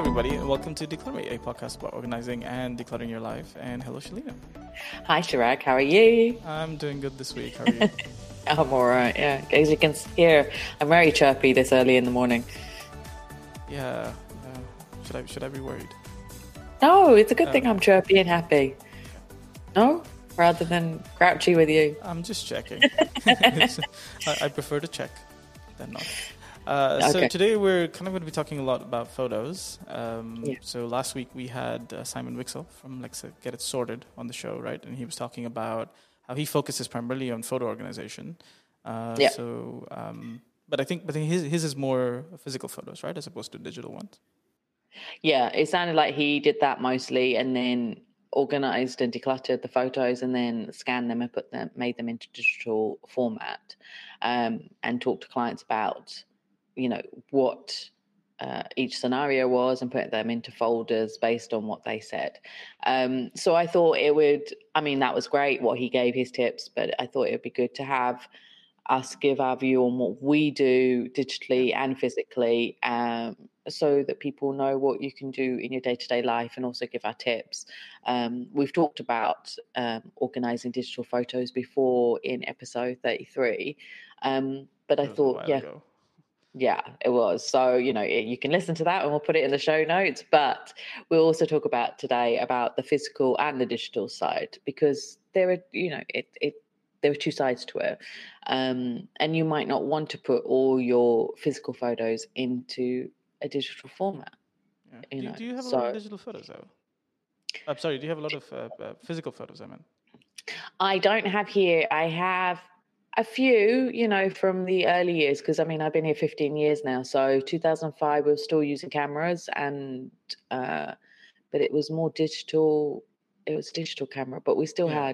everybody, and welcome to Declutter Me, a podcast about organizing and decluttering your life. And hello, Shalina. Hi, Chirag. How are you? I'm doing good this week. How are you? I'm all right, yeah. As you can hear, I'm very chirpy this early in the morning. Yeah. Should I be worried? No, it's a good thing I'm chirpy and happy. No? Rather than grouchy with you. I'm just checking. I prefer to check than not. Okay. So today we're kind of going to be talking a lot about photos. So last week we had Simon Wixell from Get It Sorted on the show, right? And he was talking about how he focuses primarily on photo organization. But I think his is more physical photos, right, as opposed to digital ones. Yeah, it sounded like he did that mostly, and then organized and decluttered the photos, and then scanned them and made them into digital format, and talked to clients about, what each scenario was, and put them into folders based on what they said. So I thought that was great what he gave his tips, but I thought it would be good to have us give our view on what we do digitally and physically, so that people know what you can do in your day-to-day life, and also give our tips. We've talked about organizing digital photos before in episode 33, but I thought, yeah, it was. So, you can listen to that and we'll put it in the show notes. But we'll also talk about today about the physical and the digital side, because there are, there are two sides to it. And you might not want to put all your physical photos into a digital format. Yeah. Do you have a lot of digital photos, though? I'm sorry, do you have a lot of physical photos, I mean? I don't have here. I have a few, from the early years, because I've been here 15 years now. So 2005, we were still using cameras, but it was more digital. It was a digital camera, but we still had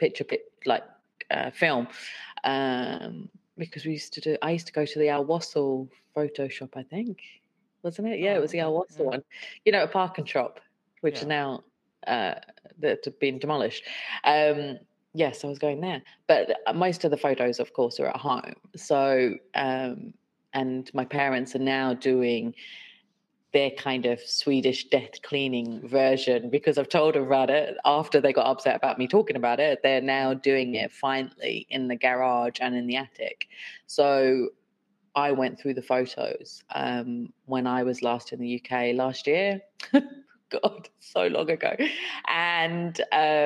film, because I used to go to the Al Wassel photo shop, I think, wasn't it? Yeah, it was the Al Wassel one. A Park and Shop, which is now that have been demolished. Yes, I was going there, but most of the photos, of course, are at home. So, and my parents are now doing their kind of Swedish death cleaning version, because I've told them about it after they got upset about me talking about it. They're now doing it finally in the garage and in the attic. So I went through the photos when I was last in the UK last year. God, so long ago. And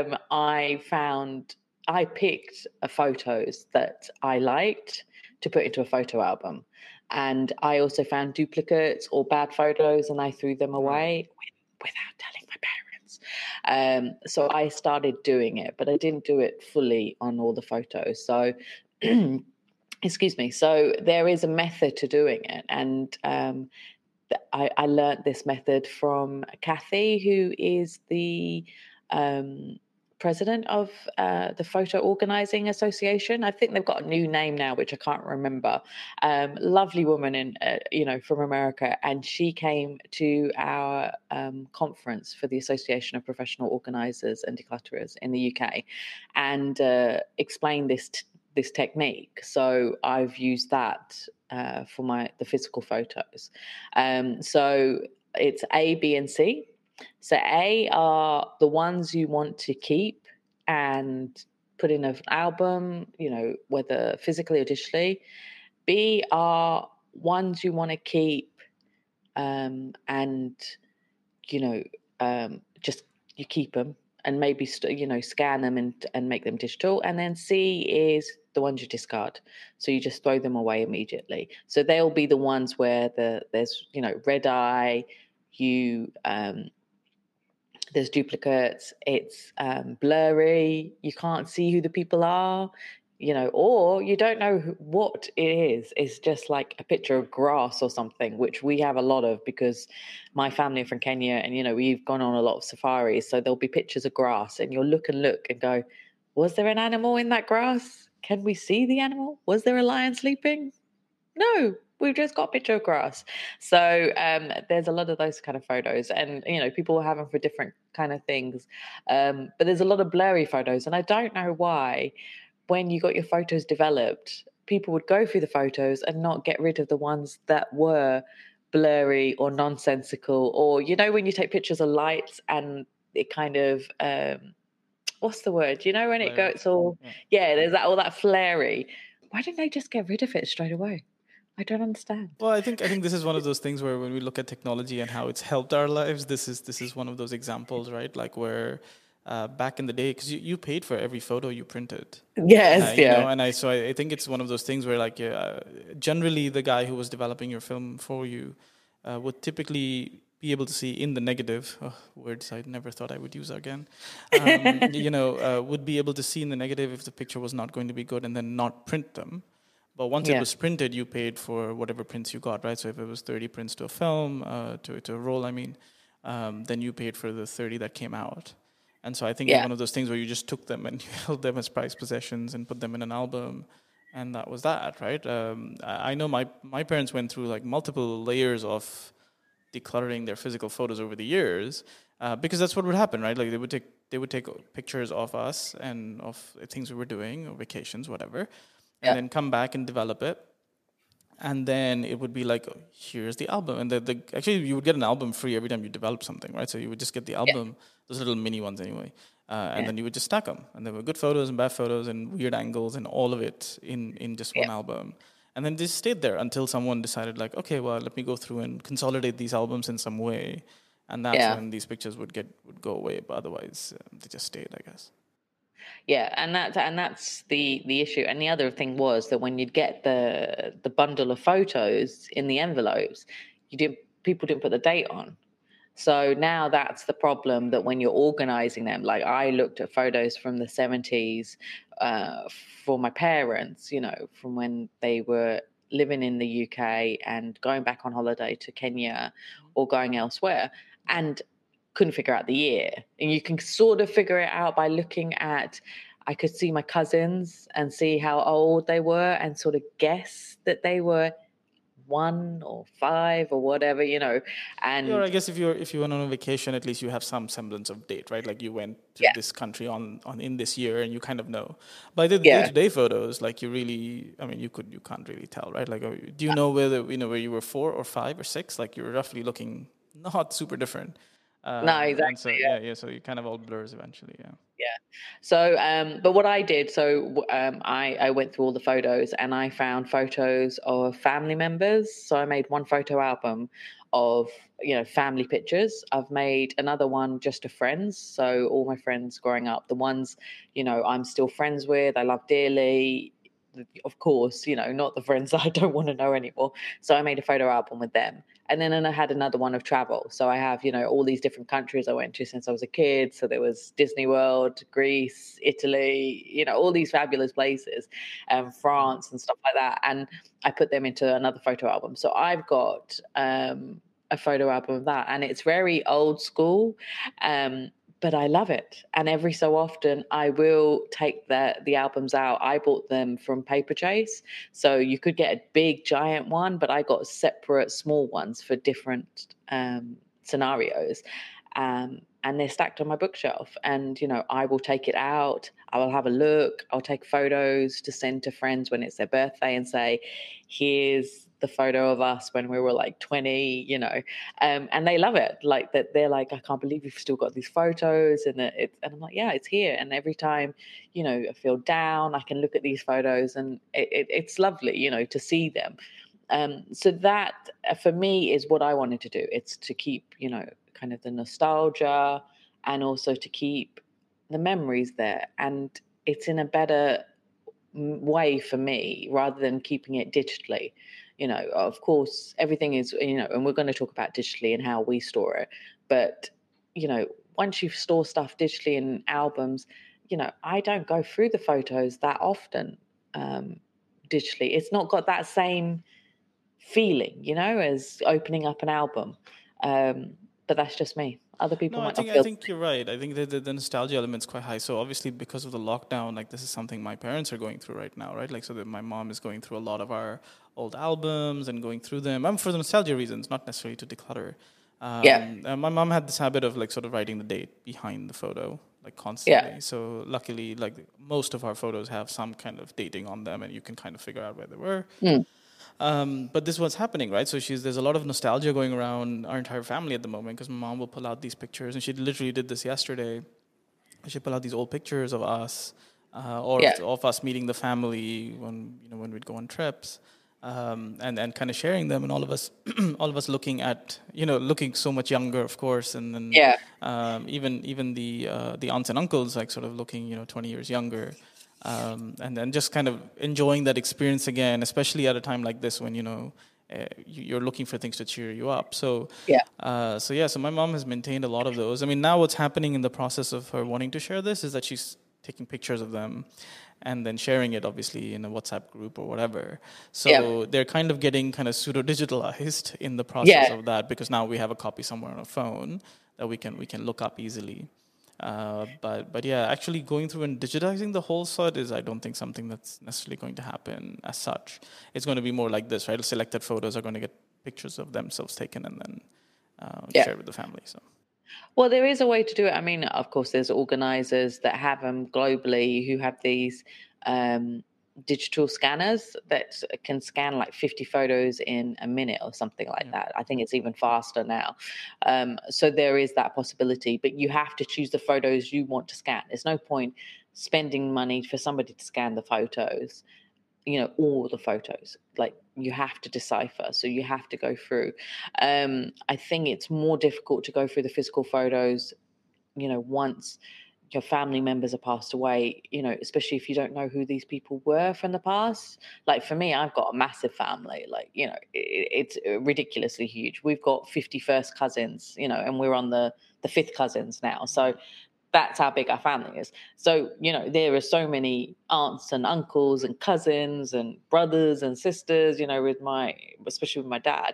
I picked photos that I liked to put into a photo album. And I also found duplicates or bad photos, and I threw them away without telling my parents. So I started doing it, but I didn't do it fully on all the photos. So, excuse me. So there is a method to doing it. And I learned this method from Kathy, who is the president of the Photo Organizing Association. I think they've got a new name now, which I can't remember. Lovely woman from America, and she came to our conference for the Association of Professional Organizers and Declutterers in the UK, and explained this technique. So I've used that for the physical photos. So it's A, B, and C. So A are the ones you want to keep and put in an album, whether physically or digitally. B are ones you want to keep and, just you keep them and maybe, scan them and make them digital. And then C is the ones you discard. So you just throw them away immediately. So they'll be the ones where there's, red eye, there's duplicates, it's blurry, you can't see who the people are, or you don't know what it is. It's just like a picture of grass or something, which we have a lot of because my family are from Kenya, and, we've gone on a lot of safaris. So there'll be pictures of grass, and you'll look and go, was there an animal in that grass? Can we see the animal? Was there a lion sleeping? No, we've just got a picture of grass. So there's a lot of those kind of photos, and people have them for different kind of things, but there's a lot of blurry photos, and I don't know why when you got your photos developed, people would go through the photos and not get rid of the ones that were blurry or nonsensical, or when you take pictures of lights and it kind of what's the word? When it Flares. goes all there's all that flary. Why didn't they just get rid of it straight away? I don't understand. Well, I think this is one of those things where when we look at technology and how it's helped our lives, this is one of those examples, right? Like where back in the day, because you paid for every photo you printed. Yes, And I think it's one of those things where like generally the guy who was developing your film for you would typically be able to see in the negative, words I never thought I would use again, would be able to see in the negative if the picture was not going to be good and then not print them. But once it was printed, you paid for whatever prints you got, right? So if it was 30 prints to a film, to a roll, then you paid for the 30 that came out. And so I think it's one of those things where you just took them and you held them as prized possessions and put them in an album, and that was that, right? I know my parents went through like multiple layers of decluttering their physical photos over the years, because that's what would happen, right? Like they would take pictures of us and of things we were doing, or vacations, whatever, and then come back and develop it. And then it would be like, here's the album. And actually, you would get an album free every time you develop something, right? So you would just get the album, those little mini ones anyway. And then you would just stack them. And there were good photos and bad photos and weird angles and all of it in just one album. And then they stayed there until someone decided like, okay, well, let me go through and consolidate these albums in some way. And that's when these pictures would go away. But otherwise, they just stayed, I guess. Yeah, and that's the issue. And the other thing was that when you'd get the bundle of photos in the envelopes, people didn't put the date on. So now that's the problem, that when you're organizing them, like I looked at photos from the 70s for my parents, from when they were living in the UK and going back on holiday to Kenya or going elsewhere, and couldn't figure out the year. And you can sort of figure it out by looking at, I could see my cousins and see how old they were and sort of guess that they were 1 or 5 or whatever, and or I guess if you went on a vacation, at least you have some semblance of date, right? Like you went to this country on in this year, and you kind of know. But the day-to-day photos, like you can't really tell, right? Like, do you know where you were 4 or 5 or 6? Like you're roughly looking not super different. No, exactly. And so you kind of all blurs eventually. Yeah. So, but what I did, I went through all the photos and I found photos of family members. So I made one photo album of, family pictures. I've made another one just of friends. So all my friends growing up, the ones, I'm still friends with, I love dearly. Of course, not the friends that I don't want to know anymore. So I made a photo album with them. And then I had another one of travel. So I have, all these different countries I went to since I was a kid. So there was Disney World, Greece, Italy, all these fabulous places, France and stuff like that. And I put them into another photo album. So I've got a photo album of that. And it's very old school. But I love it. And every so often I will take the albums out. I bought them from Paperchase. So you could get a big giant one, but I got separate small ones for different scenarios. And they're stacked on my bookshelf. And, I will take it out. I will have a look. I'll take photos to send to friends when it's their birthday and say, here's the photo of us when we were like 20, and they love it. Like that, they're like, I can't believe you've still got these photos, and I'm like, yeah, it's here. And every time, I feel down, I can look at these photos, and it's lovely, to see them. So that for me is what I wanted to do. It's to keep, kind of the nostalgia, and also to keep the memories there. And it's in a better way for me rather than keeping it digitally. Of course, everything is, and we're going to talk about digitally and how we store it. But, once you store stuff digitally in albums, I don't go through the photos that often digitally. It's not got that same feeling, as opening up an album. But that's just me. Other people might not feel. I think you're right. I think the nostalgia element's quite high. So obviously, because of the lockdown, like this is something my parents are going through right now, right? Like, so that my mom is going through a lot of our old albums and going through them. For the nostalgia reasons, not necessarily to declutter. My mom had this habit of like sort of writing the date behind the photo, like constantly. So luckily, like most of our photos have some kind of dating on them, and you can kind of figure out where they were. But this was happening, right? So there's a lot of nostalgia going around our entire family at the moment, because my mom will pull out these pictures, and she literally did this yesterday. She pull out these old pictures of us, or Yeah. of us meeting the family when we'd go on trips, and kind of sharing them, and all of us all of us looking so much younger, of course, and then Yeah. even the aunts and uncles, like, sort of looking 20 years younger. And then just kind of enjoying that experience again, especially at a time like this when you're looking for things to cheer you up. So Yeah. So my mom has maintained a lot of those. I mean, now what's happening in the process of her wanting to share this is that she's taking pictures of them and then sharing it, obviously, in a WhatsApp group or whatever. So Yeah. they're kind of getting kind of pseudo digitalized in the process Yeah. of that, because now we have a copy somewhere on a phone that we can look up easily. But yeah, actually going through and digitizing the whole set is, I don't think, something that's necessarily going to happen as such. It's going to be more like this, right? Selected photos are going to get pictures of themselves taken and then Yeah. shared with the family. So Well, there is a way to do it. I mean, of course, there's organizers that have them globally who have these um, digital scanners that can scan like 50 photos in a minute or something like yeah, that. I think it's even faster now. So there is that possibility, but you have to choose the photos you want to scan. There's no point spending money for somebody to scan the photos, all the photos. Like, you have to decipher, so you have to go through. I think it's more difficult to go through the physical photos once your family members have passed away, especially if you don't know who these people were from the past. Like, for me, I've got a massive family, like, it's ridiculously huge. We've got 51st cousins, and we're on the fifth cousins now. So that's how big our family is. So, there are so many aunts and uncles and cousins and brothers and sisters, especially with my dad.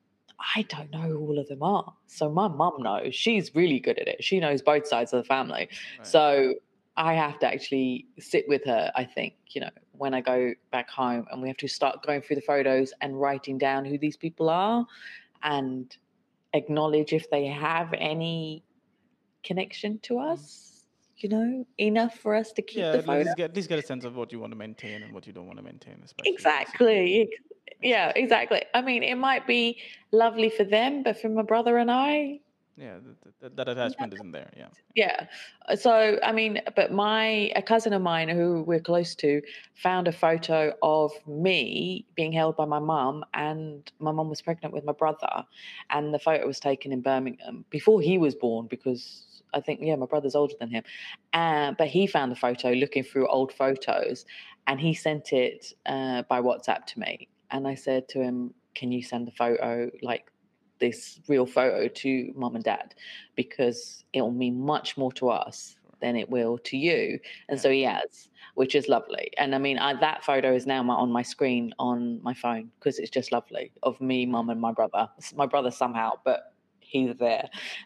I don't know who all of them are. So my mum knows. She's really good at it. She knows both sides of the family. right. So I have to actually sit with her, I think, when I go back home, and we have to start going through the photos and writing down who these people are and acknowledge if they have any connection to us, enough for us to keep Yeah, the photo. at least get a sense of what you want to maintain and what you don't want to maintain, especially in this situation. Exactly. Makes Yeah, sense. exactly. I mean, it might be lovely for them, but for my brother and I, Yeah, that attachment isn't there. Yeah. yeah. So, I mean, but a cousin of mine who we're close to found a photo of me being held by my mum, and my mum was pregnant with my brother. And the photo was taken in Birmingham before he was born, because I think, yeah, my brother's older than him. But he found the photo looking through old photos, and he sent it by WhatsApp to me. And I said to him, can you send the photo, like this real photo, to mum and dad? Because it will mean much more to us Sure. than it will to you. And Yeah. so he has, which is lovely. And I mean, that photo is now on my screen on my phone, because it's just lovely, of me, mum, and my brother. It's my brother somehow, but he's there.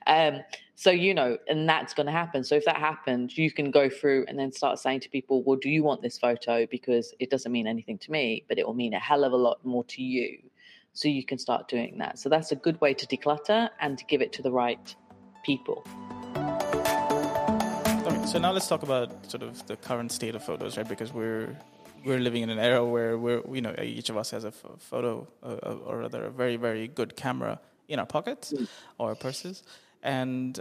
So, and that's going to happen. So if that happens, you can go through and then start saying to people, well, do you want this photo? Because it doesn't mean anything to me, but it will mean a hell of a lot more to you. So you can start doing that. So that's a good way to declutter and to give it to the right people. Okay, so now let's talk about sort of the current state of photos, right? Because we're living in an era where each of us has a photo, or rather a very, very good camera in our pockets or our purses, and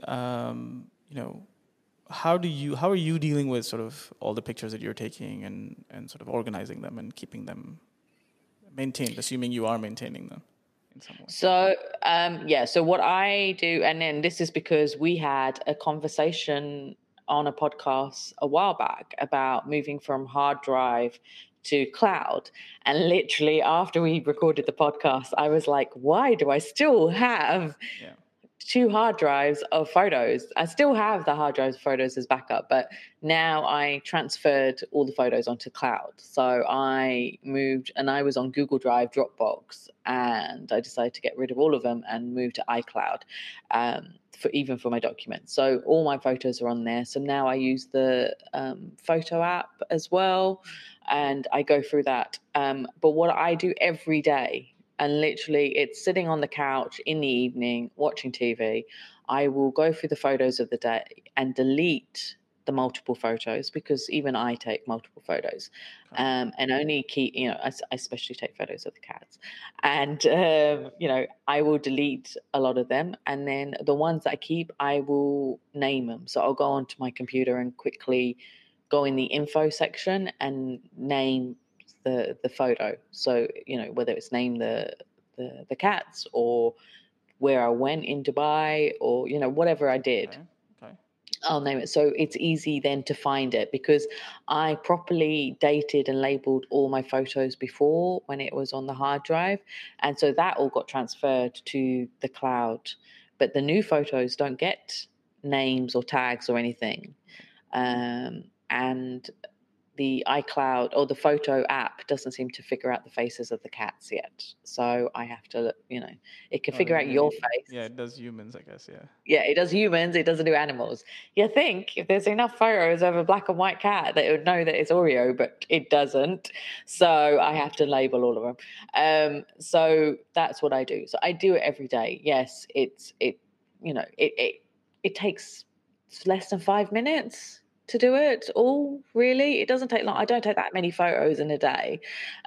how are you dealing with sort of all the pictures that you're taking and sort of organizing them and keeping them maintained, assuming you are maintaining them in some way? So, so what I do, and then this is because we had a conversation on a podcast a while back about moving from hard drive to cloud. And literally after we recorded the podcast, I was like, why do I still have Yeah. 2 hard drives of photos? I still have the hard drives of photos as backup, but now I transferred all the photos onto cloud. So I moved, and I was on Google Drive, Dropbox, and I decided to get rid of all of them and move to iCloud, for my documents. So all my photos are on there. So now I use the photo app as well, and I go through that. But what I do every day, and literally it's sitting on the couch in the evening watching TV, I will go through the photos of the day and delete the multiple photos, because even I take multiple photos, and only keep, I especially take photos of the cats, and I will delete a lot of them, and then the ones that I keep, I will name them. So I'll go onto my computer and quickly go in the info section and name the photo. So whether it's name the cats, or where I went in Dubai, or whatever I did. Okay. I'll name it. So it's easy then to find it, because I properly dated and labeled all my photos before when it was on the hard drive. And so that all got transferred to the cloud. But the new photos don't get names or tags or anything. And the iCloud or the photo app doesn't seem to figure out the faces of the cats yet. So I have to, it can figure out your face. Yeah, it does humans, I guess, yeah. Yeah, it does humans, it doesn't do animals. You think if there's enough photos of a black and white cat that it would know that it's Oreo, but it doesn't. So I have to label all of them. So that's what I do. So I do it every day. Yes, it takes less than 5 minutes to do it all, really. It doesn't take long. I don't take that many photos in a day.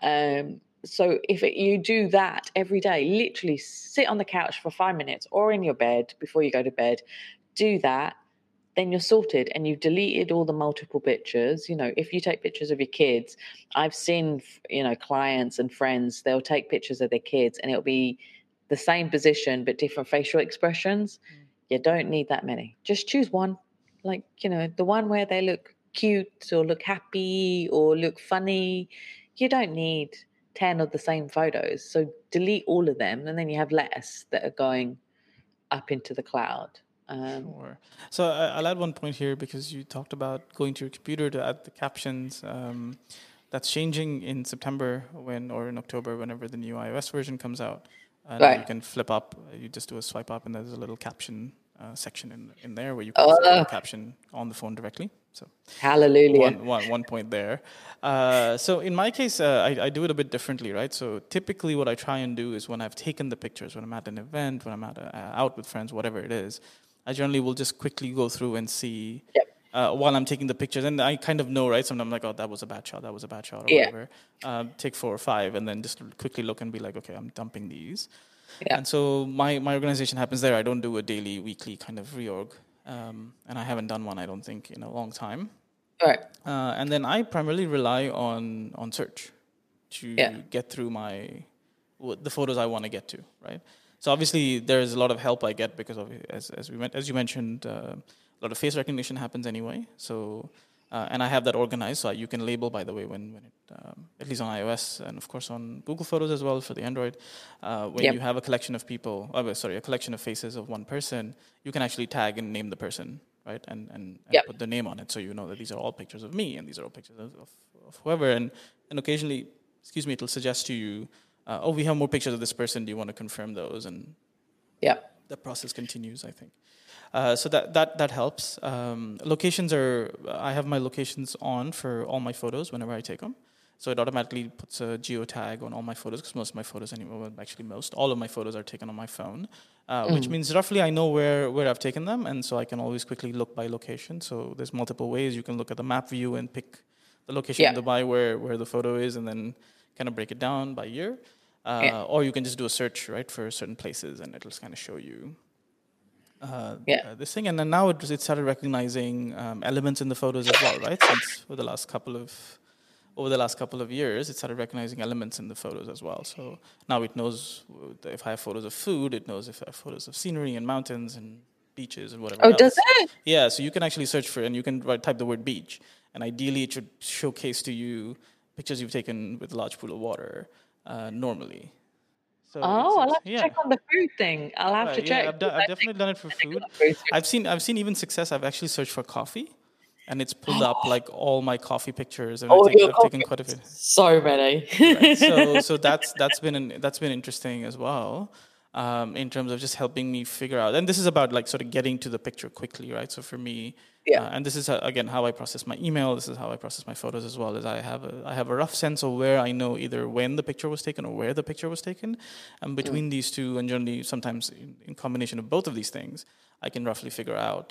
So if you do that every day, literally sit on the couch for 5 minutes or in your bed before you go to bed, do that, then you're sorted, and you've deleted all the multiple pictures. If you take pictures of your kids, I've seen, clients and friends, they'll take pictures of their kids and it'll be the same position but different facial expressions. You don't need that many. Just choose one. Like, the one where they look cute or look happy or look funny. You don't need 10 of the same photos. So delete all of them, and then you have less that are going up into the cloud. Sure. So I'll add one point here, because you talked about going to your computer to add the captions. That's changing in September or in October, whenever the new iOS version comes out. And you can flip up. You just do a swipe up, and there's a little caption section in there where you can set the caption on the phone directly. So hallelujah. One point there. So in my case, I do it a bit differently, right? So typically what I try and do is, when I've taken the pictures, when I'm at an event, when I'm out with friends, whatever it is, I generally will just quickly go through and see while I'm taking the pictures. And I kind of know, right? Sometimes I'm like, oh, that was a bad shot, or whatever. Take 4 or 5, and then just quickly look and be like, okay, I'm dumping these. Yeah. And so my organization happens there. I don't do a daily, weekly kind of reorg. And I haven't done one, I don't think, in a long time. Right. And then I primarily rely on search to get through the photos I want to get to, right? So obviously there's a lot of help I get, because of, as you mentioned, a lot of face recognition happens anyway. So and I have that organized, so you can label, by the way, when it, at least on iOS, and of course on Google Photos as well for the Android, when you have a collection of a collection of faces of one person, you can actually tag and name the person, right? And put the name on it, so you know that these are all pictures of me, and these are all pictures of whoever. And occasionally, it'll suggest to you, we have more pictures of this person. Do you want to confirm those? And the process continues, I think. So that helps. Locations I have my locations on for all my photos whenever I take them. So it automatically puts a geotag on all my photos, because most of my photos all of my photos are taken on my phone, which means roughly I know where I've taken them. And so I can always quickly look by location. So there's multiple ways. You can look at the map view and pick the location in Dubai where the photo is, and then kind of break it down by year. Or you can just do a search, right, for certain places, and it'll kind of show you this thing. And then now it started recognizing elements in the photos as well, right? Since over the last couple of years, it started recognizing elements in the photos as well. So now it knows if I have photos of food, it knows if I have photos of scenery and mountains and beaches and whatever else. Does it? Yeah, so you can actually search for, and you can type the word beach, and ideally it should showcase to you pictures you've taken with a large pool of water normally. So I'll have to check on the food thing. I'll have to check. I've definitely done it for food. I've seen even success. I've actually searched for coffee, and it's pulled up like all my coffee pictures, and I've taken quite a bit. So many. Right. So that's been interesting as well, in terms of just helping me figure out. And this is about like sort of getting to the picture quickly, right? So for me, and this is again how I process my email. This is how I process my photos as well. Is I have a rough sense of where I know either when the picture was taken or where the picture was taken, and between these two, and generally sometimes in combination of both of these things, I can roughly figure out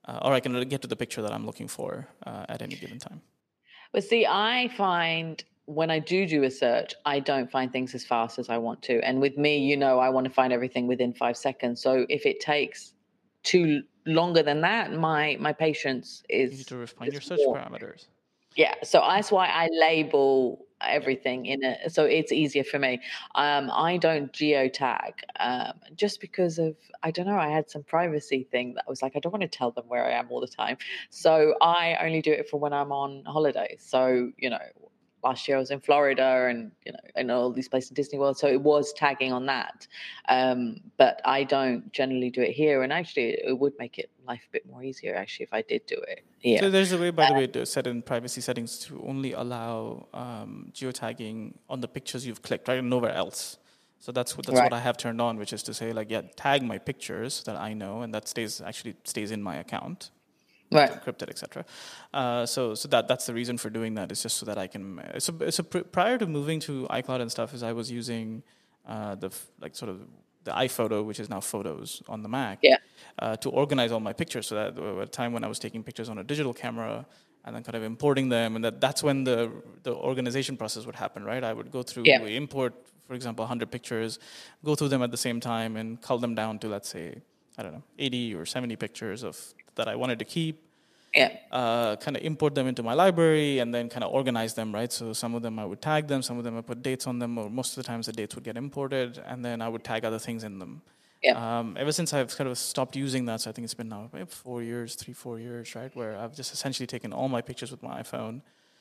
or I can get to the picture that I'm looking for at any given time. But see, I find when I do a search, I don't find things as fast as I want to. And with me, I want to find everything within 5 seconds. So if it takes too longer than that, my patience You need is to refine your search more. parameters. Yeah, so that's why I label everything so it's easier for me. I don't geotag just because of, I don't know, I had some privacy thing that I was like, I don't want to tell them where I am all the time. So I only do it for when I'm on holiday. So, last year I was in Florida and all these places, Disney World. So it was tagging on that. But I don't generally do it here. And actually it would make life a bit more easier actually if I did do it here. So there's a way, by the way, to set in privacy settings to only allow geotagging on the pictures you've clicked, right, and nowhere else. So that's what I have turned on, which is to say, like, tag my pictures that I know, and that stays in my account, right, encrypted, etc. So that's the reason for doing that. Is just so that I can. So prior to moving to iCloud and stuff, is I was using the iPhoto, which is now Photos on the Mac, to organize all my pictures. So that at a time when I was taking pictures on a digital camera and then kind of importing them, and that's when the organization process would happen, right? I would go through, import, for example, 100 pictures, go through them at the same time and cull them down to, let's say, I don't know, 80 or 70 pictures that I wanted to keep. Kind of import them into my library and then kind of organize them, right? So some of them I would tag them, some of them I put dates on them, or most of the times the dates would get imported, and then I would tag other things in them. Ever since I've kind of stopped using that, so I think it's been now 4 years, right? Where I've just essentially taken all my pictures with my iPhone.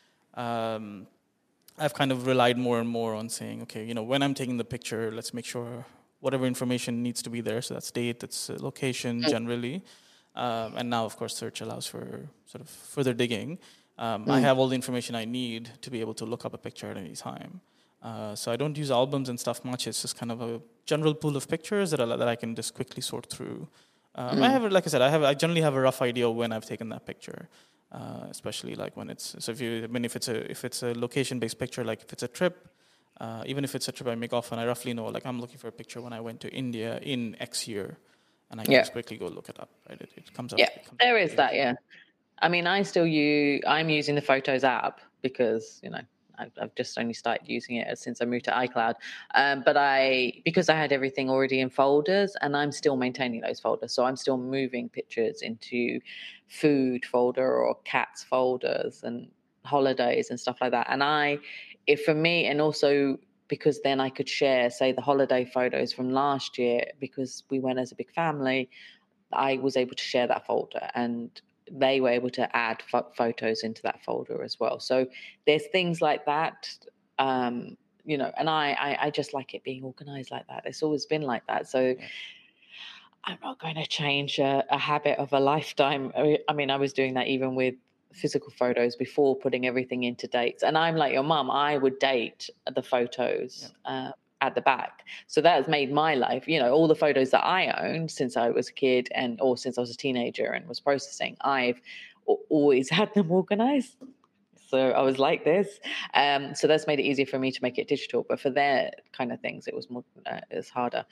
I've kind of relied more and more on saying, okay, when I'm taking the picture, let's make sure whatever information needs to be there. So that's date, that's location generally. And now, of course, search allows for sort of further digging. I have all the information I need to be able to look up a picture at any time. So I don't use albums and stuff much. It's just kind of a general pool of pictures that I can just quickly sort through. I have, like I said, I generally have a rough idea when I've taken that picture, especially like when it's. So if it's a location-based picture, like if it's a trip, even if it's a trip I make often, I roughly know, like I'm looking for a picture when I went to India in X year. And I can just quickly go look it up, right? It comes up. Yeah, there is that, yeah. I mean, I'm using the Photos app because, I've just only started using it since I moved to iCloud. But because I had everything already in folders, and I'm still maintaining those folders. So I'm still moving pictures into food folder or cats folders and holidays and stuff like that. And for me, and also because then I could share, say, the holiday photos from last year, because we went as a big family, I was able to share that folder, and they were able to add photos into that folder as well. So there's things like that, and I just like it being organized like that. It's always been like that. So I'm not going to change a habit of a lifetime. I mean, I was doing that even with physical photos before putting everything into dates. And I'm like your mum, I would date the photos at the back. So that has made my life, all the photos that I owned since I was a kid or since I was a teenager and was processing, I've always had them organized. So I was like this. So that's made it easier for me to make it digital. But for their kind of things, it was more, it's harder.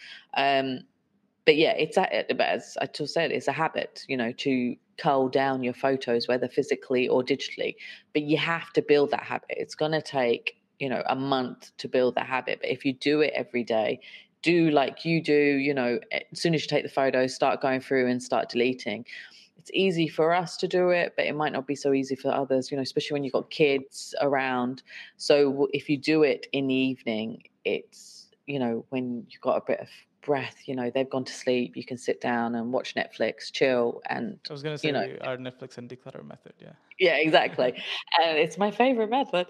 But yeah, but as I just said, it's a habit, to cull down your photos, whether physically or digitally. But you have to build that habit. It's going to take, a month to build that habit. But if you do it every day, do like you do, as soon as you take the photos, start going through and start deleting. It's easy for us to do it, but it might not be so easy for others, especially when you've got kids around. So if you do it in the evening, it's, when you've got a bit of breath, they've gone to sleep, you can sit down and watch Netflix, chill. And I was going to say our Netflix and declutter method. Yeah, exactly. And it's my favorite method.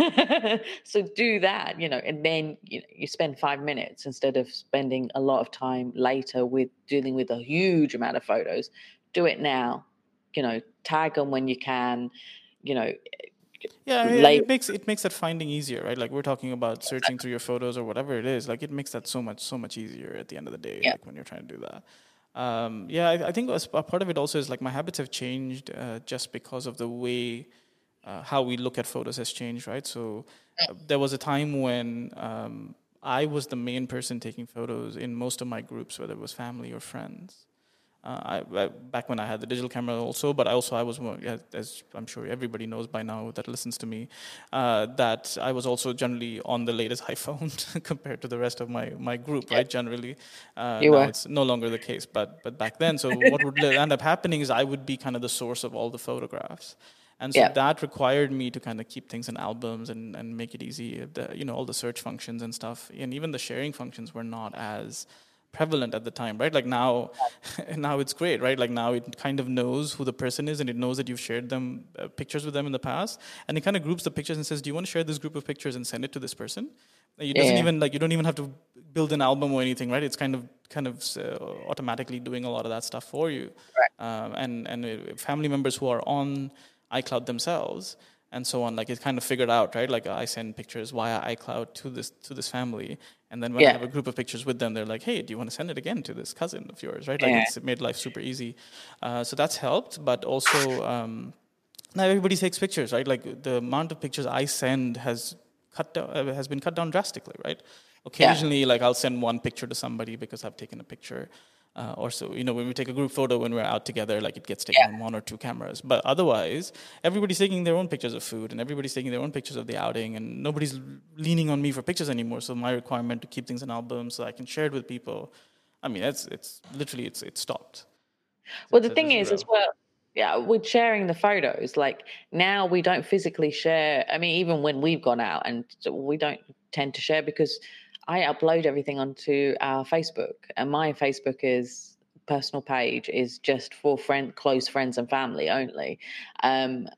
So do that, and then you spend 5 minutes instead of spending a lot of time later with dealing with a huge amount of photos. Do it now, tag them when you can, it makes that finding easier, right? Like we're talking about searching through your photos or whatever it is. Like it makes that so much easier at the end of the day. Like when you're trying to do that. I think a part of it also is like my habits have changed just because of the way how we look at photos has changed, right? So there was a time when I was the main person taking photos in most of my groups, whether it was family or friends. Back when I had the digital camera also, but I was more, as I'm sure everybody knows by now that listens to me, that I was also generally on the latest iPhone compared to the rest of my group, right? Generally, now it's no longer the case, but back then. So what would end up happening is I would be kind of the source of all the photographs. And so that required me to kind of keep things in albums and make it easy. All the search functions and stuff, and even the sharing functions were not as prevalent at the time, right? Like now it's great, right? Like now it kind of knows who the person is, and it knows that you've shared them pictures with them in the past, and it kind of groups the pictures and says, do you want to share this group of pictures and send it to this person? It doesn't even you don't even have to build an album or anything, right? It's kind of automatically doing a lot of that stuff for you. Right. And family members who are on iCloud themselves and so on, like it kind of figured out, right? Like I send pictures via iCloud to this family, and then when I have a group of pictures with them, they're like, hey, do you want to send it again to this cousin of yours, right? Like it made life super easy. So that's helped, but also now everybody takes pictures, right? Like the amount of pictures I send has been cut down drastically, right? Occasionally, like I'll send one picture to somebody because I've taken a picture. Or so, when we take a group photo when we're out together, like it gets taken on one or two cameras. But otherwise, everybody's taking their own pictures of food, and everybody's taking their own pictures of the outing, and nobody's leaning on me for pictures anymore. So my requirement to keep things in albums so I can share it with people, I mean, it's literally stopped. Well, the thing is, as well, with sharing the photos, like now we don't physically share. I mean, even when we've gone out, and we don't tend to share because I upload everything onto our Facebook, and my Facebook personal page is just for close friends and family only. And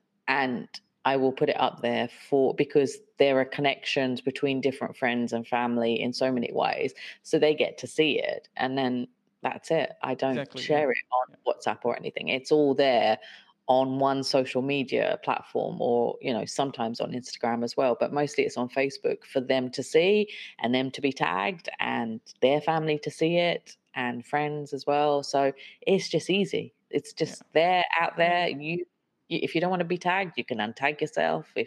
I will put it up there because there are connections between different friends and family in so many ways. So they get to see it, and then that's it. I don't share it on WhatsApp or anything. It's all there on one social media platform, or sometimes on Instagram as well, but mostly it's on Facebook for them to see and them to be tagged and their family to see it and friends as well. So it's just easy. It's just there, out there. You if you don't want to be tagged, you can untag yourself. If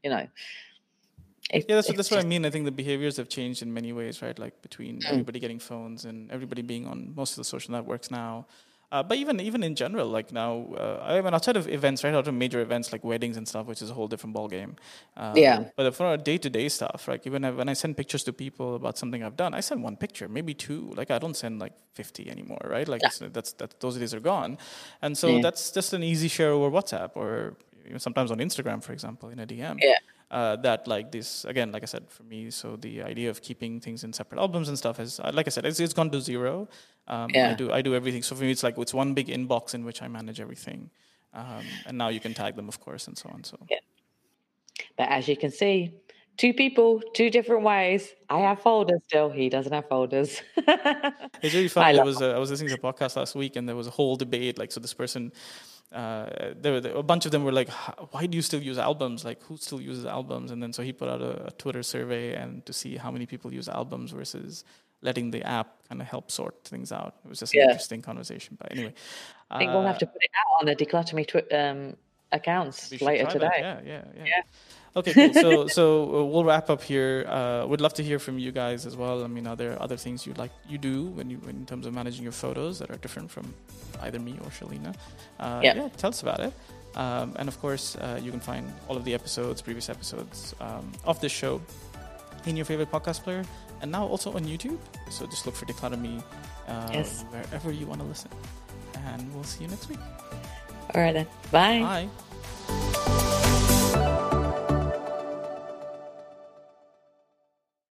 that's what I mean. I think the behaviors have changed in many ways, right? Like between everybody getting phones and everybody being on most of the social networks now. But even in general, like now, I mean, outside of events, right, outside of major events like weddings and stuff, which is a whole different ballgame. But for our day-to-day stuff, like even when I send pictures to people about something I've done, I send one picture, maybe two. Like I don't send like 50 anymore, right? Like that's those days are gone, and so that's just an easy share over WhatsApp or sometimes on Instagram, for example, in a DM. That like this again, like I said, for me, so the idea of keeping things in separate albums and stuff is, like I said, it's gone to zero. I do everything. So for me, it's like it's one big inbox in which I manage everything, and now you can tag them, of course, and so on. So, but as you can see, two people, two different ways. I have folders still. He doesn't have folders. It's really funny. I was listening to a podcast last week, and there was a whole debate. Like, so this person. A bunch of them were like, why do you still use albums? Like, who still uses albums? And then so he put out a Twitter survey and to see how many people use albums versus letting the app kind of help sort things out. It was just an interesting conversation. But anyway, I think we'll have to put it out on the Declutter Me accounts later today. Yeah. Okay, cool. So we'll wrap up here. Would love to hear from you guys as well. I mean, are there other things you do when in terms of managing your photos that are different from either me or Shalina? Tell us about it. And of course, you can find all of the previous episodes of this show in your favorite podcast player, and now also on YouTube. So just look for Declutter Me wherever you want to listen. And we'll see you next week. All right then. Bye. Bye.